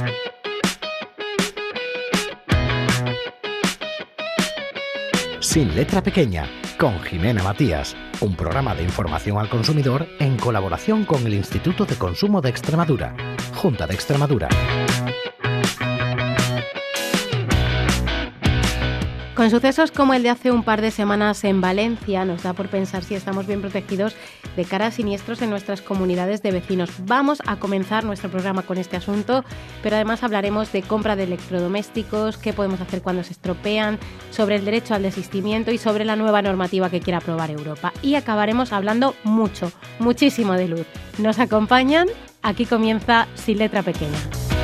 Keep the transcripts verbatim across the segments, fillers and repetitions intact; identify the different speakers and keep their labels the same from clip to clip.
Speaker 1: Sin letra pequeña, con Jimena Matías, un programa de información al consumidor en colaboración con el Instituto de Consumo de Extremadura, Junta de Extremadura.
Speaker 2: Con sucesos como el de hace un par de semanas en Valencia, nos da por pensar si estamos bien protegidos de cara a siniestros en nuestras comunidades de vecinos. Vamos a comenzar nuestro programa con este asunto, pero además hablaremos de compra de electrodomésticos, qué podemos hacer cuando se estropean, sobre el derecho al desistimiento y sobre la nueva normativa que quiere aprobar Europa. Y acabaremos hablando mucho, muchísimo de luz. ¿Nos acompañan? Aquí comienza Sin Letra Pequeña.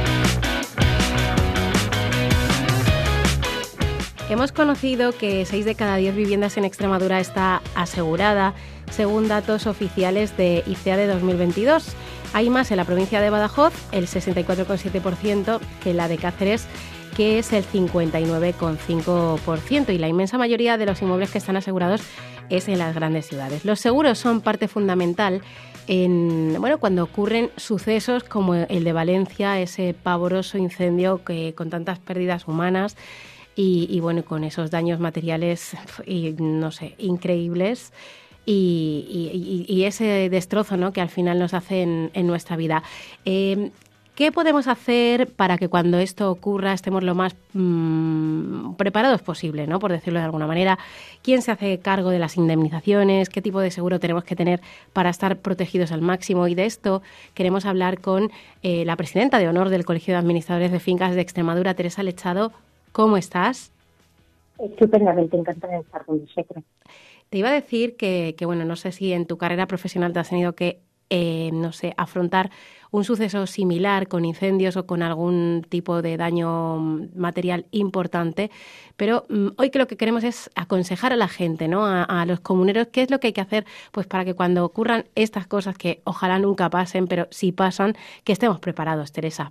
Speaker 2: Hemos conocido que seis de cada diez viviendas en Extremadura está asegurada, según datos oficiales de I C E A de dos mil veintidós. Hay más en la provincia de Badajoz, el sesenta y cuatro coma siete por ciento, que en la de Cáceres, que es el cincuenta y nueve coma cinco por ciento. Y la inmensa mayoría de los inmuebles que están asegurados es en las grandes ciudades. Los seguros son parte fundamental en, bueno, cuando ocurren sucesos como el de Valencia, ese pavoroso incendio que, con tantas pérdidas humanas, Y, y bueno, con esos daños materiales, y, no sé, increíbles, y, y, y ese destrozo, ¿no?, que al final nos hace en, en nuestra vida. Eh, ¿Qué podemos hacer para que cuando esto ocurra estemos lo más mmm, preparados posible, ¿no?, por decirlo de alguna manera? ¿Quién se hace cargo de las indemnizaciones? ¿Qué tipo de seguro tenemos que tener para estar protegidos al máximo? Y de esto queremos hablar con eh, la presidenta de honor del Colegio de Administradores de Fincas de Extremadura, Teresa Lechado. ¿Cómo estás?
Speaker 3: Estupendamente, encantada de estar con vosotros.
Speaker 2: Te iba a decir que, que, bueno, no sé si en tu carrera profesional te has tenido que, eh, no sé, afrontar un suceso similar con incendios o con algún tipo de daño material importante, pero um, hoy que lo que queremos es aconsejar a la gente, ¿no?, a, a los comuneros, qué es lo que hay que hacer pues para que cuando ocurran estas cosas, que ojalá nunca pasen, pero si pasan, que estemos preparados, Teresa.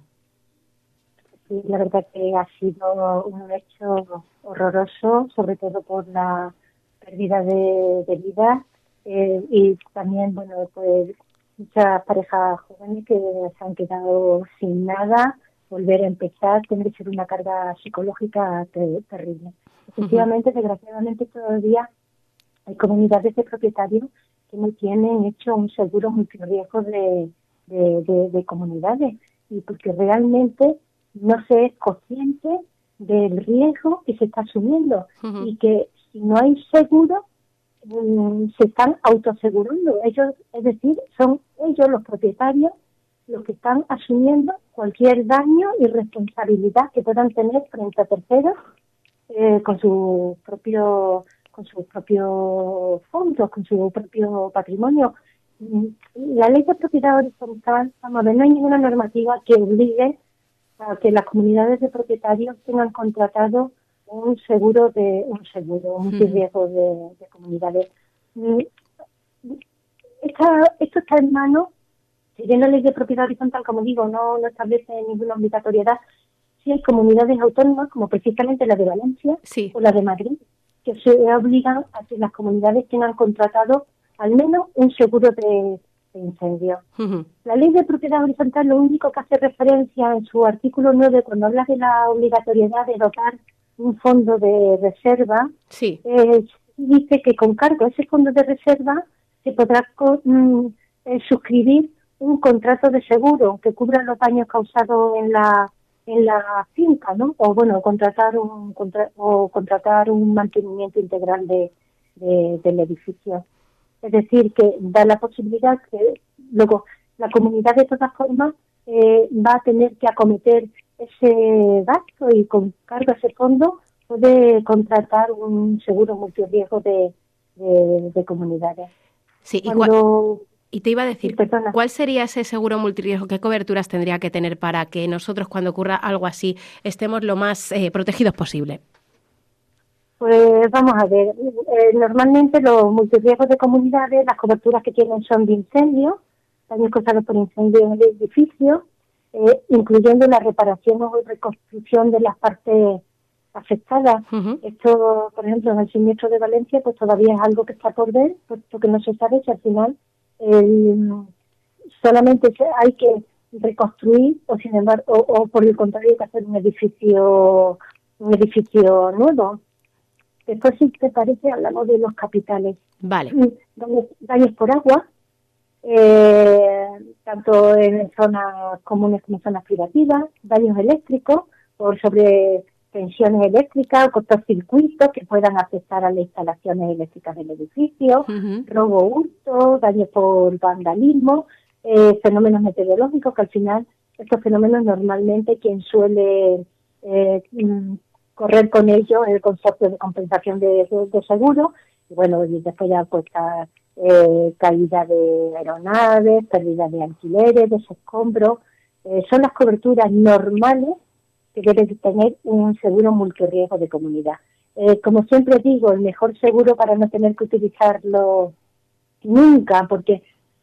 Speaker 3: Sí, la verdad que ha sido un hecho horroroso, sobre todo por la pérdida de, de vida eh, y también, bueno, pues muchas parejas jóvenes que se han quedado sin nada, volver a empezar, tiene que ser una carga psicológica ter- terrible. Efectivamente, uh-huh. Desgraciadamente todavía hay comunidades de propietarios que no tienen hecho un seguro multirriesgo de, de, de, de comunidades, y porque realmente no se es consciente del riesgo que se está asumiendo, uh-huh. y que si no hay seguro um, se están autoasegurando ellos, es decir, son ellos los propietarios los que están asumiendo cualquier daño y responsabilidad que puedan tener frente a terceros eh, con su propio con sus propios fondos, con su propio patrimonio. La ley de propiedad horizontal, vamos a ver, no hay ninguna normativa que obligue a que las comunidades de propietarios tengan contratado un seguro de un seguro, un multirriesgo de, de comunidades. Esta, esto está en manos, si bien la ley de propiedad horizontal, como digo, no, no establece ninguna obligatoriedad, sí hay comunidades autónomas, como precisamente la de Valencia, sí, o la de Madrid, que se obligan a que las comunidades tengan contratado al menos un seguro de incendio. Uh-huh. La ley de propiedad horizontal lo único que hace referencia en su artículo nueve, cuando habla de la obligatoriedad de dotar un fondo de reserva, sí, eh, dice que con cargo a ese fondo de reserva se podrá con, mm, eh, suscribir un contrato de seguro que cubra los daños causados en la en la finca, ¿no? O bueno, contratar un contra, o contratar un mantenimiento integral de, de del edificio. Es decir, que da la posibilidad que luego la comunidad de todas formas eh, va a tener que acometer ese gasto y con cargo a ese fondo puede contratar un seguro multirriesgo de, de, de comunidades.
Speaker 2: Sí, Cuando, y, y te iba a decir, sí, ¿cuál sería ese seguro multirriesgo? ¿Qué coberturas tendría que tener para que nosotros cuando ocurra algo así estemos lo más eh, protegidos posible?
Speaker 3: Pues vamos a ver, eh, normalmente los multirriesgos de comunidades, las coberturas que tienen son de incendio, daños causados por incendio en el edificio, eh, incluyendo la reparación o reconstrucción de las partes afectadas. Uh-huh. Esto, por ejemplo, en el siniestro de Valencia, pues todavía es algo que está por ver, puesto que no se sabe si al final eh, solamente hay que reconstruir o sin embargo o, o por el contrario hay que hacer un edificio un edificio nuevo. Después, si te parece, hablamos de los capitales.
Speaker 2: Vale.
Speaker 3: Daños, daños por agua, eh, tanto en zonas comunes como zonas privativas, daños eléctricos por sobretensiones eléctricas o cortocircuitos que puedan afectar a las instalaciones eléctricas del edificio, uh-huh. robo, hurto, daños por vandalismo, eh, fenómenos meteorológicos, que al final estos fenómenos normalmente quien suele eh, correr con ellos es el consorcio de compensación de, de, de seguro, y bueno, y después ya pues está eh, caída de aeronaves, pérdida de alquileres, de escombros, eh, son las coberturas normales que debe tener un seguro multirriesgo de comunidad. Eh, como siempre digo, el mejor seguro para no tener que utilizarlo nunca, porque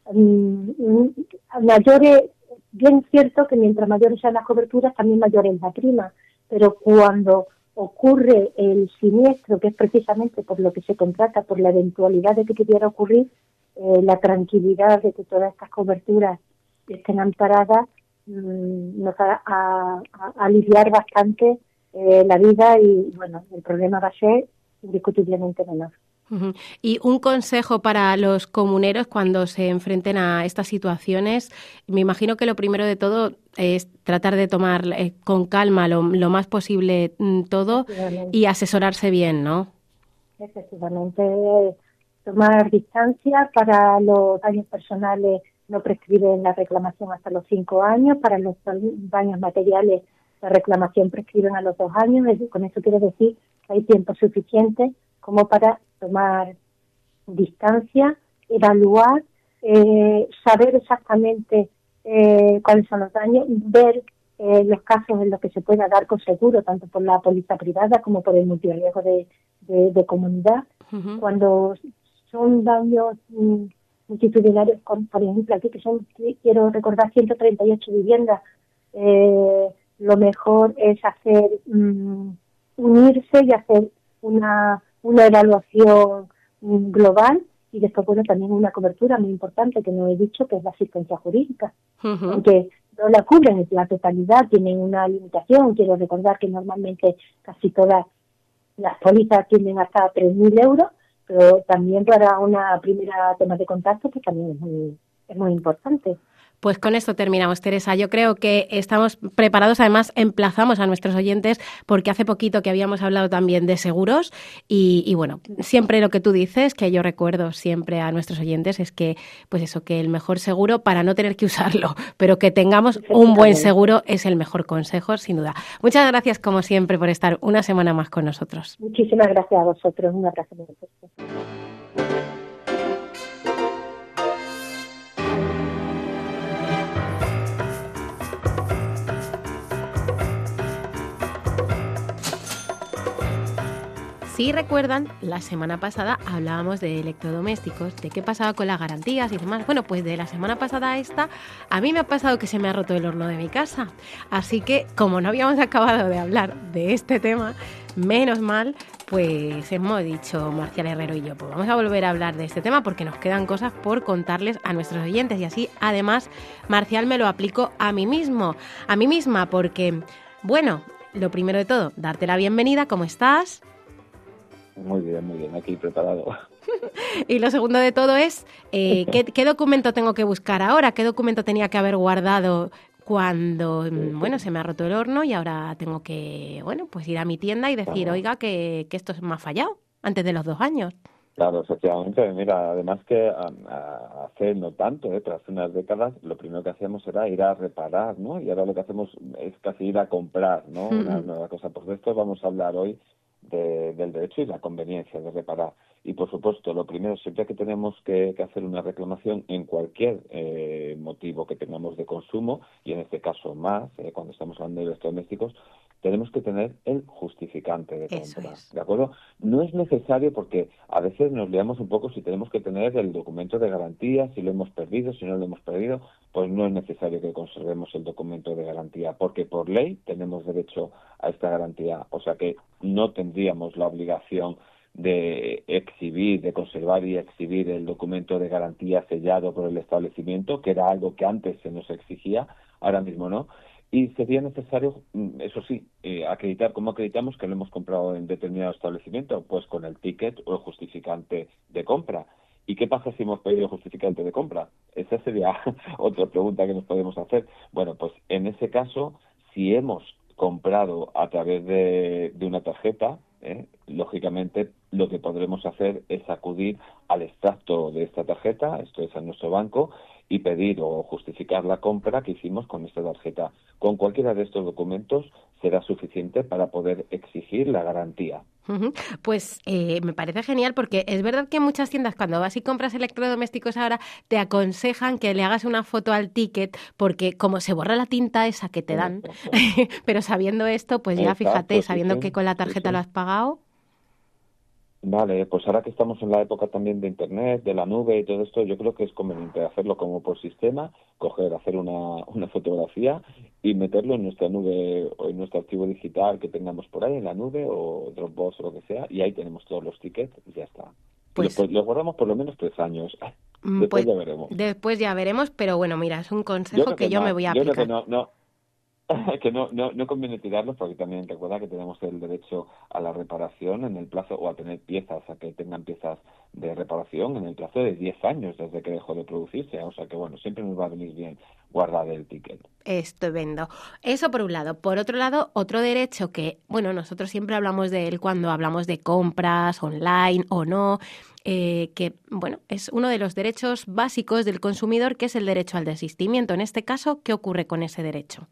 Speaker 3: um, mayores, bien cierto que mientras mayores sean las coberturas, también mayor es la prima, pero cuando ocurre el siniestro, que es precisamente por lo que se contrata, por la eventualidad de que pudiera ocurrir, eh, la tranquilidad de que todas estas coberturas estén amparadas mmm, nos va a, a, a aliviar bastante eh, la vida y, bueno, el problema va a ser indiscutiblemente menor.
Speaker 2: Uh-huh. Y un consejo para los comuneros cuando se enfrenten a estas situaciones, me imagino que lo primero de todo es tratar de tomar eh, con calma lo, lo más posible mm, todo y asesorarse bien, ¿no?
Speaker 3: Efectivamente, tomar distancia. Para los daños personales no prescriben la reclamación hasta los cinco años, para los daños materiales la reclamación prescriben a los dos años, con eso quiere decir que hay tiempo suficiente como para tomar distancia, evaluar, eh, saber exactamente eh, cuáles son los daños, ver eh, los casos en los que se pueda dar con seguro, tanto por la póliza privada como por el multirriesgo de, de, de comunidad. Uh-huh. Cuando son daños mm, multitudinarios, como por ejemplo aquí que son, quiero recordar, ciento treinta y ocho viviendas, eh, lo mejor es hacer mm, unirse y hacer una una evaluación global y después, bueno, también una cobertura muy importante que no he dicho, que es la asistencia jurídica. Uh-huh. Aunque no la cubren en la totalidad, tienen una limitación. Quiero recordar que normalmente casi todas las pólizas tienen hasta tres mil euros, pero también para una primera toma de contacto, pues también es muy, es muy importante.
Speaker 2: Pues con esto terminamos, Teresa. Yo creo que estamos preparados, además emplazamos a nuestros oyentes porque hace poquito que habíamos hablado también de seguros y, y bueno, siempre lo que tú dices, que yo recuerdo siempre a nuestros oyentes, es que pues eso, que el mejor seguro para no tener que usarlo, pero que tengamos un buen seguro es el mejor consejo, sin duda. Muchas gracias como siempre por estar una semana más con nosotros.
Speaker 3: Muchísimas gracias a vosotros, un abrazo muy fuerte.
Speaker 2: Si recuerdan, la semana pasada hablábamos de electrodomésticos, de qué pasaba con las garantías y demás. Bueno, pues de la semana pasada a esta, a mí me ha pasado que se me ha roto el horno de mi casa. Así que, como no habíamos acabado de hablar de este tema, menos mal, pues hemos dicho Marcial Herrero y yo, pues vamos a volver a hablar de este tema porque nos quedan cosas por contarles a nuestros oyentes. Y así, además, Marcial me lo aplico a mí mismo, a mí misma, porque, bueno, lo primero de todo, darte la bienvenida, ¿cómo estás?
Speaker 4: Muy bien, muy bien, aquí preparado.
Speaker 2: Y lo segundo de todo es, eh, ¿qué, ¿qué documento tengo que buscar ahora? ¿Qué documento tenía que haber guardado cuando, bueno, se me ha roto el horno y ahora tengo que, bueno, pues ir a mi tienda y decir, claro, oiga, que, que esto me ha fallado antes de los dos años?
Speaker 4: Claro, efectivamente. Mira, además que a, a, hace no tanto, ¿eh? pero hace unas décadas, lo primero que hacíamos era ir a reparar, ¿no? Y ahora lo que hacemos es casi ir a comprar, ¿no? Mm-hmm. Una nueva cosa. Por esto vamos a hablar hoy De, del derecho y la conveniencia de reparar. Y, por supuesto, lo primero, siempre que tenemos que, que hacer una reclamación en cualquier eh, motivo que tengamos de consumo, y en este caso más, eh, cuando estamos hablando de electrodomésticos, tenemos que tener el justificante de compra. ¿De acuerdo? No es necesario porque a veces nos liamos un poco si tenemos que tener el documento de garantía, si lo hemos perdido, si no lo hemos perdido, pues no es necesario que conservemos el documento de garantía, porque por ley tenemos derecho a esta garantía. O sea que no tendríamos la obligación de exhibir, de conservar y exhibir el documento de garantía sellado por el establecimiento, que era algo que antes se nos exigía. ahora mismo no. Y sería necesario, eso sí, eh, acreditar. ¿Cómo acreditamos que lo hemos comprado en determinado establecimiento? Pues con el ticket o el justificante de compra. ¿Y qué pasa si hemos pedido justificante de compra? Esa sería otra pregunta que nos podemos hacer. Bueno, pues en ese caso, si hemos comprado a través de, de una tarjeta, ¿eh? lógicamente lo que podremos hacer es acudir al extracto de esta tarjeta, esto es a nuestro banco, y pedir o justificar la compra que hicimos con esta tarjeta. Con cualquiera de estos documentos será suficiente para poder exigir la garantía.
Speaker 2: Uh-huh. Pues eh, me parece genial, porque es verdad que en muchas tiendas, cuando vas y compras electrodomésticos ahora, te aconsejan que le hagas una foto al ticket, porque como se borra la tinta esa que te dan, pero sabiendo esto, pues ya
Speaker 4: Exacto,
Speaker 2: fíjate,
Speaker 4: sí,
Speaker 2: sabiendo
Speaker 4: sí,
Speaker 2: que con la tarjeta
Speaker 4: sí, sí.
Speaker 2: lo has pagado.
Speaker 4: Vale, pues ahora que estamos en la época también de Internet, de la nube y todo esto, yo creo que es conveniente hacerlo como por sistema, coger, hacer una, una fotografía y meterlo en nuestra nube o en nuestro archivo digital que tengamos por ahí en la nube o Dropbox o lo que sea, y ahí tenemos todos los tickets y ya está.
Speaker 2: Pues,
Speaker 4: y lo, lo guardamos por lo menos tres años. Después
Speaker 2: pues
Speaker 4: ya veremos.
Speaker 2: Después ya veremos, pero bueno, mira, es un consejo
Speaker 4: Yo creo
Speaker 2: que,
Speaker 4: que
Speaker 2: yo
Speaker 4: no,
Speaker 2: me voy a
Speaker 4: yo creo
Speaker 2: aplicar.
Speaker 4: que no, no. que no, no, no conviene tirarlos, porque también recuerda que tenemos el derecho a la reparación en el plazo, o a tener piezas, a que tengan piezas de reparación en el plazo de diez años desde que dejó de producirse. O sea que, bueno, siempre nos va a venir bien guardar el ticket.
Speaker 2: Estupendo. Eso por un lado. Por otro lado, otro derecho que, bueno, nosotros siempre hablamos de él cuando hablamos de compras online o no, eh, que, bueno, es uno de los derechos básicos del consumidor, que es el derecho al desistimiento. En este caso, ¿qué ocurre con ese derecho?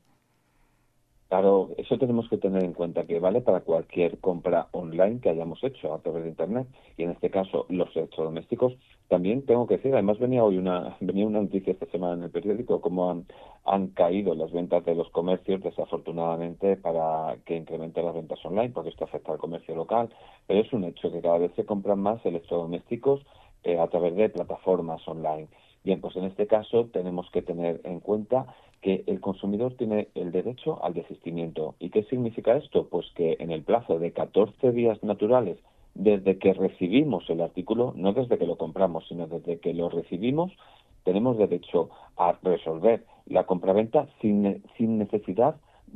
Speaker 4: Claro, eso tenemos que tener en cuenta, que vale para cualquier compra online que hayamos hecho a través de Internet, y en este caso los electrodomésticos. También tengo que decir, además venía hoy una venía una noticia esta semana en el periódico, cómo han, han caído las ventas de los comercios, desafortunadamente, para que incremente las ventas online, porque esto afecta al comercio local, pero es un hecho que cada vez se compran más electrodomésticos eh, a través de plataformas online. Bien, pues en este caso tenemos que tener en cuenta que el consumidor tiene el derecho al desistimiento. ¿Y qué significa esto? Pues que en el plazo de catorce días naturales desde que recibimos el artículo, no desde que lo compramos, sino desde que lo recibimos, tenemos derecho a resolver la compraventa sin, sin necesidad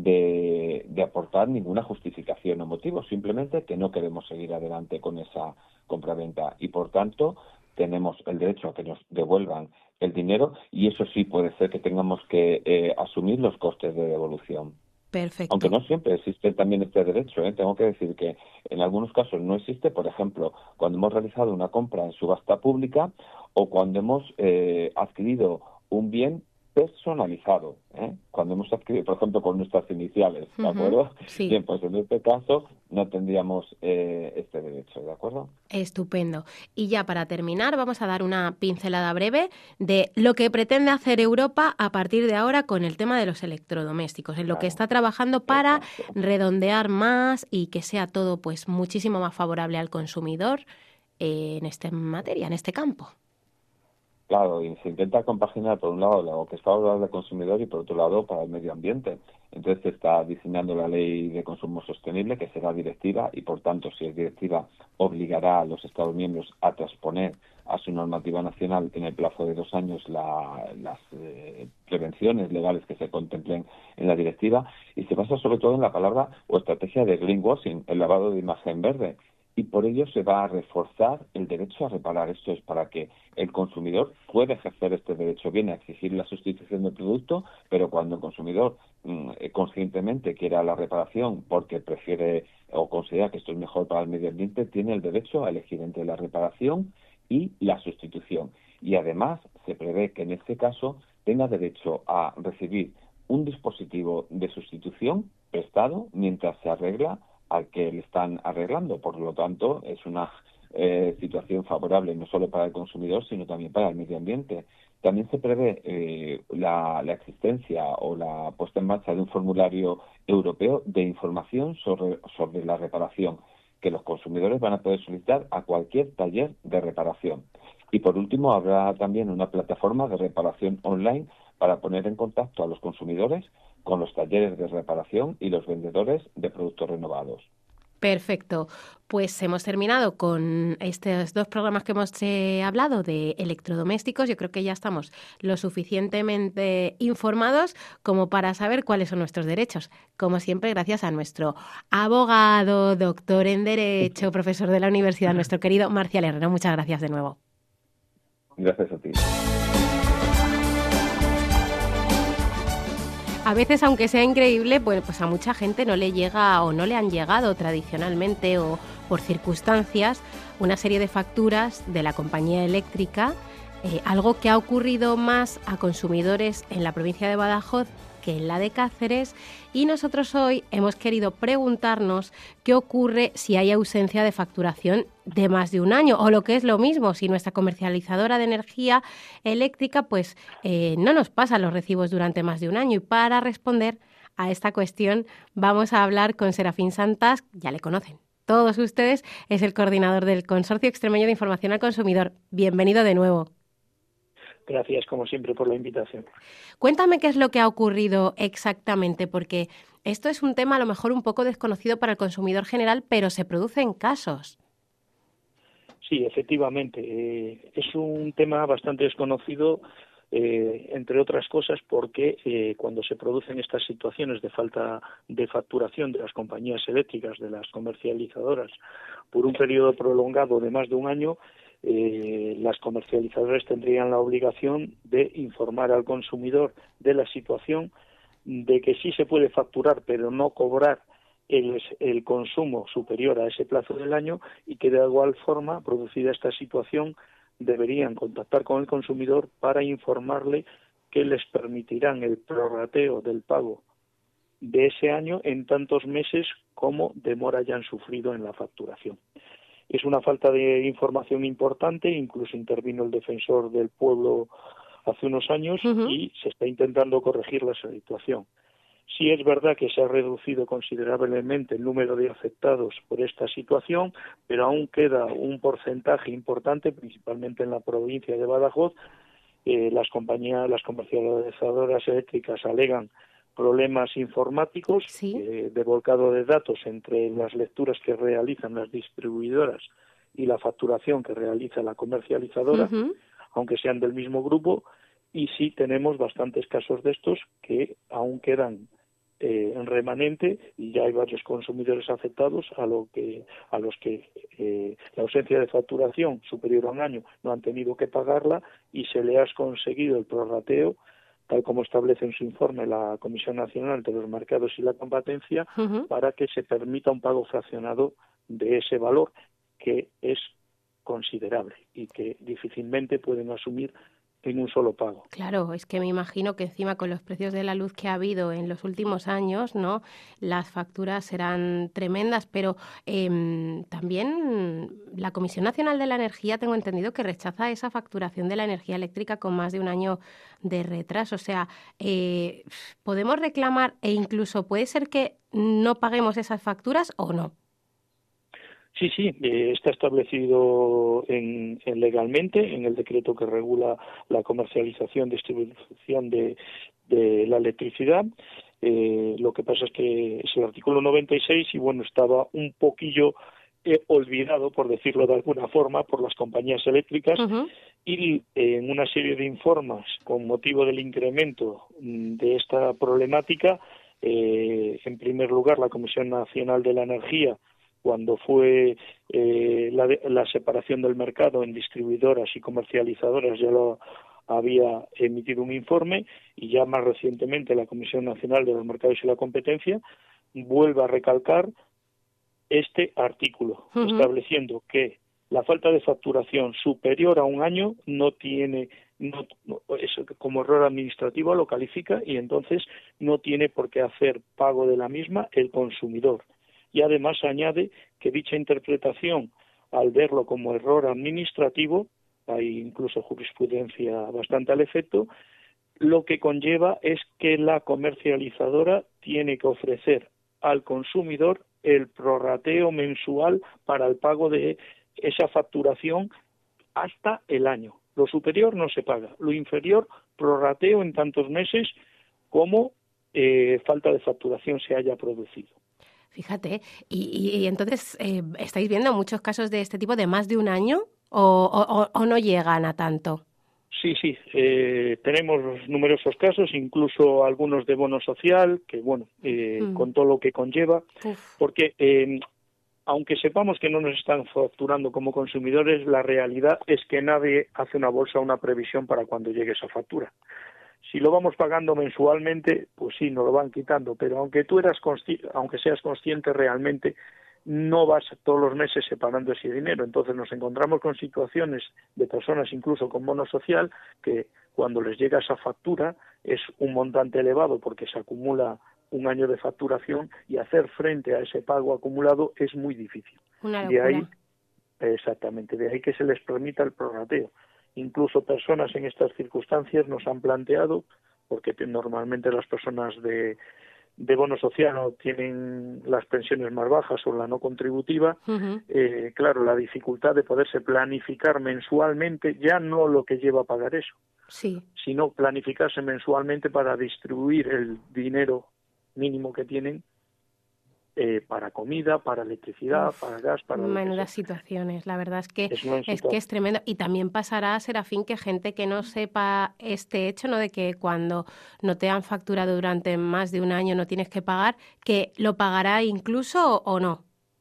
Speaker 4: de, de aportar ninguna justificación o motivo, simplemente que no queremos seguir adelante con esa compraventa, y por tanto tenemos el derecho a que nos devuelvan el dinero, y eso sí puede ser que tengamos que eh, asumir los costes de devolución.
Speaker 2: Perfecto.
Speaker 4: Aunque no siempre existe también este derecho, ¿eh? Tengo que decir que en algunos casos no existe, por ejemplo, cuando hemos realizado una compra en subasta pública o cuando hemos eh, adquirido un bien personalizado, ¿eh? Cuando hemos adquirido, por ejemplo, con nuestras iniciales, ¿de acuerdo?
Speaker 2: Uh-huh, sí.
Speaker 4: Bien, pues en este caso no tendríamos eh, este derecho, ¿de acuerdo?
Speaker 2: Estupendo. Y ya para terminar, vamos a dar una pincelada breve de lo que pretende hacer Europa a partir de ahora con el tema de los electrodomésticos, en lo
Speaker 4: Claro.
Speaker 2: que está trabajando para
Speaker 4: Exacto.
Speaker 2: redondear más y que sea todo pues muchísimo más favorable al consumidor eh, en esta materia, en este campo.
Speaker 4: Claro, y se intenta compaginar por un lado lo que es favorable al consumidor y por otro lado para el medio ambiente. Entonces se está diseñando la ley de consumo sostenible, que será directiva, y por tanto, si es directiva, obligará a los Estados miembros a transponer a su normativa nacional en el plazo de dos años la, las eh, prevenciones legales que se contemplen en la directiva, y se basa sobre todo en la palabra o estrategia de greenwashing, el lavado de imagen verde. Y por ello se va a reforzar el derecho a reparar. Esto es para que el consumidor pueda ejercer este derecho bien a exigir la sustitución del producto, pero cuando el consumidor mmm, conscientemente quiera la reparación porque prefiere o considera que esto es mejor para el medio ambiente, tiene el derecho a elegir entre la reparación y la sustitución. Y además se prevé que en este caso tenga derecho a recibir un dispositivo de sustitución prestado mientras se arregla al que le están arreglando. Por lo tanto, es una eh, situación favorable no solo para el consumidor, sino también para el medio ambiente. También se prevé eh, la, la existencia o la puesta en marcha de un formulario europeo de información sobre, sobre la reparación, que los consumidores van a poder solicitar a cualquier taller de reparación. Y por último, habrá también una plataforma de reparación online para poner en contacto a los consumidores con los talleres de reparación y los vendedores de productos renovados.
Speaker 2: Perfecto. Pues hemos terminado con estos dos programas que hemos eh, hablado de electrodomésticos. Yo creo que ya estamos lo suficientemente informados como para saber cuáles son nuestros derechos. Como siempre, gracias a nuestro abogado, doctor en Derecho, profesor de la universidad, nuestro querido Marcial Herrero. Muchas gracias de nuevo.
Speaker 4: Gracias a ti.
Speaker 2: A veces, aunque sea increíble, bueno, pues a mucha gente no le llega o no le han llegado tradicionalmente o por circunstancias una serie de facturas de la compañía eléctrica, eh, algo que ha ocurrido más a consumidores en la provincia de Badajoz que en la de Cáceres, y nosotros hoy hemos querido preguntarnos qué ocurre si hay ausencia de facturación de más de un año, o lo que es lo mismo, si nuestra comercializadora de energía eléctrica pues eh, no nos pasa los recibos durante más de un año. Y para responder a esta cuestión vamos a hablar con Serafín Santas, ya le conocen todos ustedes, es el coordinador del Consorcio Extremeño de Información al Consumidor. Bienvenido de nuevo.
Speaker 5: Gracias, como siempre, por la invitación.
Speaker 2: Cuéntame qué es lo que ha ocurrido exactamente, porque esto es un tema a lo mejor un poco desconocido para el consumidor general, pero se producen casos.
Speaker 5: Sí, efectivamente. Eh, es un tema bastante desconocido, eh, entre otras cosas, porque eh, cuando se producen estas situaciones de falta de facturación de las compañías eléctricas, de las comercializadoras, por un periodo prolongado de más de un año, Eh, las comercializadoras tendrían la obligación de informar al consumidor de la situación, de que sí se puede facturar pero no cobrar el, el consumo superior a ese plazo del año, y que de igual forma, producida esta situación, deberían contactar con el consumidor para informarle que les permitirán el prorrateo del pago de ese año en tantos meses como demora hayan sufrido en la facturación. Es una falta de información importante, incluso intervino el defensor del pueblo hace unos años, uh-huh. y se está intentando corregir la situación. Sí es verdad que se ha reducido considerablemente el número de afectados por esta situación, pero aún queda un porcentaje importante, principalmente en la provincia de Badajoz. Eh, las compañías, las comercializadoras eléctricas alegan problemas informáticos,
Speaker 2: ¿sí?
Speaker 5: eh, de volcado de datos entre las lecturas que realizan las distribuidoras y la facturación que realiza la comercializadora, uh-huh. aunque sean del mismo grupo, y sí tenemos bastantes casos de estos que aún quedan eh, en remanente, y ya hay varios consumidores afectados a lo que a los que eh, la ausencia de facturación superior a un año no han tenido que pagarla, y se le ha conseguido el prorrateo, tal como establece en su informe la Comisión Nacional de los Mercados y la Competencia, uh-huh. para que se permita un pago fraccionado de ese valor, que es considerable y que difícilmente pueden asumir en un solo pago.
Speaker 2: Claro, es que me imagino que encima con los precios de la luz que ha habido en los últimos años, ¿no?, las facturas serán tremendas, pero eh, también la Comisión Nacional de la Energía, tengo entendido que rechaza esa facturación de la energía eléctrica con más de un año de retraso. O sea, eh, ¿podemos reclamar e incluso puede ser que no paguemos esas facturas o no?
Speaker 5: Sí, sí, eh, está establecido en, en legalmente en el decreto que regula la comercialización, distribución de, de la electricidad. Eh, lo que pasa es que es el artículo noventa y seis y, bueno, estaba un poquillo eh, olvidado, por decirlo de alguna forma, por las compañías eléctricas, uh-huh. y eh, en una serie de informes con motivo del incremento de esta problemática, eh, en primer lugar, la Comisión Nacional de la Energía, cuando fue eh, la, la separación del mercado en distribuidoras y comercializadoras, ya lo había emitido un informe, y ya más recientemente la Comisión Nacional de los Mercados y la Competencia vuelve a recalcar este artículo, uh-huh. estableciendo que la falta de facturación superior a un año no tiene, no, no, eso, como error administrativo lo califica, y entonces no tiene por qué hacer pago de la misma el consumidor. Y además añade que dicha interpretación, al verlo como error administrativo, hay incluso jurisprudencia bastante al efecto, lo que conlleva es que la comercializadora tiene que ofrecer al consumidor el prorrateo mensual para el pago de esa facturación hasta el año. Lo superior no se paga, lo inferior prorrateo en tantos meses como eh, falta de facturación se haya producido.
Speaker 2: Fíjate, y, y, y entonces, eh, ¿estáis viendo muchos casos de este tipo de más de un año o, o, o no llegan a tanto?
Speaker 5: Sí, sí, eh, tenemos numerosos casos, incluso algunos de bono social, que bueno, eh, mm. con todo lo que conlleva, Uf. porque eh, aunque sepamos que no nos están facturando como consumidores, la realidad es que nadie hace una bolsa, una previsión para cuando llegue esa factura. Si lo vamos pagando mensualmente, pues sí, nos lo van quitando, pero aunque tú eras consci- aunque seas consciente realmente, no vas todos los meses separando ese dinero. Entonces nos encontramos con situaciones de personas incluso con bono social que cuando les llega esa factura es un montante elevado porque se acumula un año de facturación y hacer frente a ese pago acumulado es muy difícil.
Speaker 2: Una locura.
Speaker 5: De ahí, exactamente, de ahí que se les permita el prorrateo. Incluso personas en estas circunstancias nos han planteado, porque normalmente las personas de de bono social o tienen las pensiones más bajas o la no contributiva, uh-huh. eh, claro, la dificultad de poderse planificar mensualmente, ya no lo que lleva a pagar eso,
Speaker 2: sí.
Speaker 5: sino planificarse mensualmente para distribuir el dinero mínimo que tienen eh, para comida, para electricidad, Uf, para gas, para...
Speaker 2: Menudas situaciones, la verdad es que es, es que es tremendo. Y también pasará, Serafín, que gente que no sepa este hecho, ¿no?, de que cuando no te han facturado durante más de un año no tienes que pagar, que lo pagará incluso o no.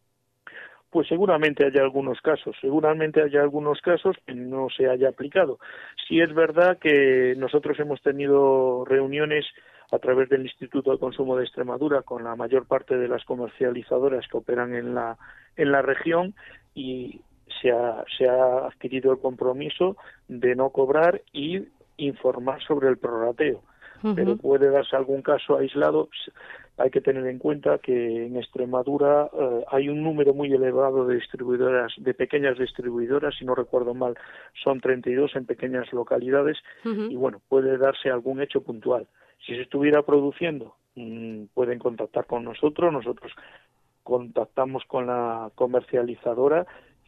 Speaker 5: Pues seguramente haya algunos casos, seguramente haya algunos casos que no se haya aplicado. Sí es verdad que nosotros hemos tenido reuniones a través del Instituto de Consumo de Extremadura con la mayor parte de las comercializadoras que operan en la en la región y se ha, se ha adquirido el compromiso de no cobrar y informar sobre el prorrateo. Uh-huh. Pero puede darse algún caso aislado. Hay que tener en cuenta que en Extremadura eh, hay un número muy elevado de distribuidoras, de pequeñas distribuidoras, si no recuerdo mal, son treinta y dos en pequeñas localidades, uh-huh. y bueno, puede darse algún hecho puntual. Si se estuviera produciendo, mmm, pueden contactar con nosotros, nosotros contactamos con la comercializadora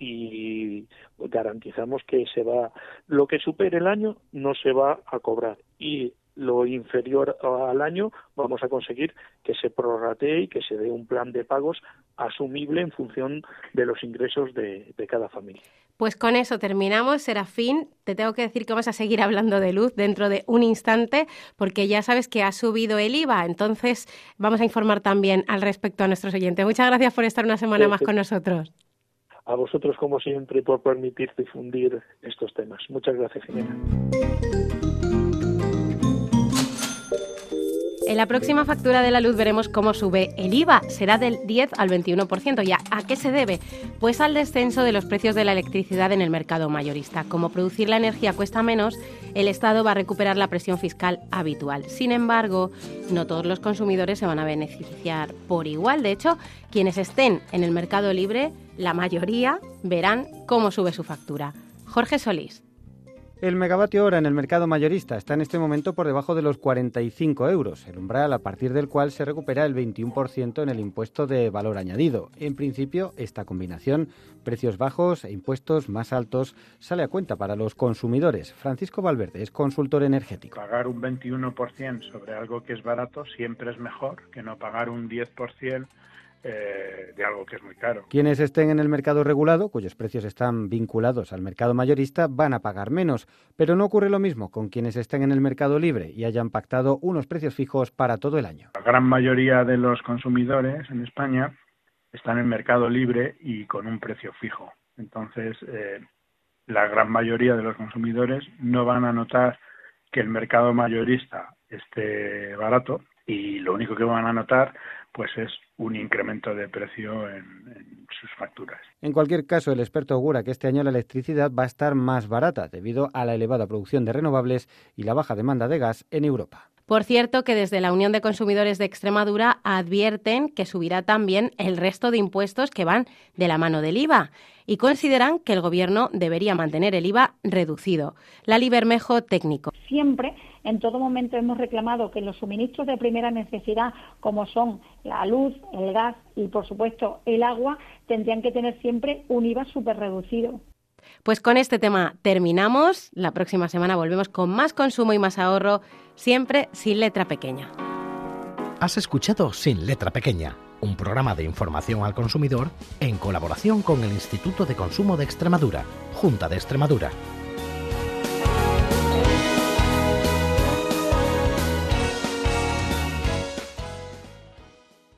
Speaker 5: y garantizamos que se va, lo que supere el año no se va a cobrar, y lo inferior al año vamos a conseguir que se prorratee y que se dé un plan de pagos asumible en función de los ingresos de, de cada familia.
Speaker 2: Pues con eso terminamos, Serafín. Te tengo que decir que vamos a seguir hablando de luz dentro de un instante, porque ya sabes que ha subido el I V A, entonces vamos a informar también al respecto a nuestros oyentes. Muchas gracias por estar una semana sí, más sí. con nosotros.
Speaker 5: A vosotros, como siempre, por permitir difundir estos temas. Muchas gracias, Jimena.
Speaker 2: En la próxima factura de la luz veremos cómo sube el I V A. Será del diez al veintiuno por ciento. ¿Y a qué se debe? Pues al descenso de los precios de la electricidad en el mercado mayorista. Como producir la energía cuesta menos, el Estado va a recuperar la presión fiscal habitual. Sin embargo, no todos los consumidores se van a beneficiar por igual. De hecho, quienes estén en el mercado libre, la mayoría verán cómo sube su factura. Jorge Solís.
Speaker 6: El megavatio hora en el mercado mayorista está en este momento por debajo de los cuarenta y cinco euros, el umbral a partir del cual se recupera el veintiuno por ciento en el impuesto de valor añadido. En principio, esta combinación, precios bajos e impuestos más altos, sale a cuenta para los consumidores. Francisco Valverde es consultor energético.
Speaker 7: Pagar un veintiuno por ciento sobre algo que es barato siempre es mejor que no pagar un diez por ciento Eh, de algo que es muy caro.
Speaker 6: Quienes estén en el mercado regulado, cuyos precios están vinculados al mercado mayorista, van a pagar menos, pero no ocurre lo mismo con quienes estén en el mercado libre y hayan pactado unos precios fijos para todo el año.
Speaker 7: La gran mayoría de los consumidores en España están en el mercado libre y con un precio fijo. Entonces, eh, la gran mayoría de los consumidores no van a notar que el mercado mayorista esté barato, y lo único que van a notar pues es un incremento de precio en, en sus facturas.
Speaker 6: En cualquier caso, el experto augura que este año la electricidad va a estar más barata debido a la elevada producción de renovables y la baja demanda de gas en Europa.
Speaker 2: Por cierto, que desde la Unión de Consumidores de Extremadura advierten que subirá también el resto de impuestos que van de la mano del I V A y consideran que el Gobierno debería mantener el I V A reducido. Lali Bermejo, técnico.
Speaker 8: Siempre, en todo momento, hemos reclamado que los suministros de primera necesidad, como son la luz, el gas y, por supuesto, el agua, tendrían que tener siempre un I V A súper reducido.
Speaker 2: Pues con este tema terminamos. La próxima semana volvemos con más consumo y más ahorro, siempre sin letra pequeña.
Speaker 1: Has escuchado Sin Letra Pequeña, un programa de información al consumidor en colaboración con el Instituto de Consumo de Extremadura, Junta de Extremadura.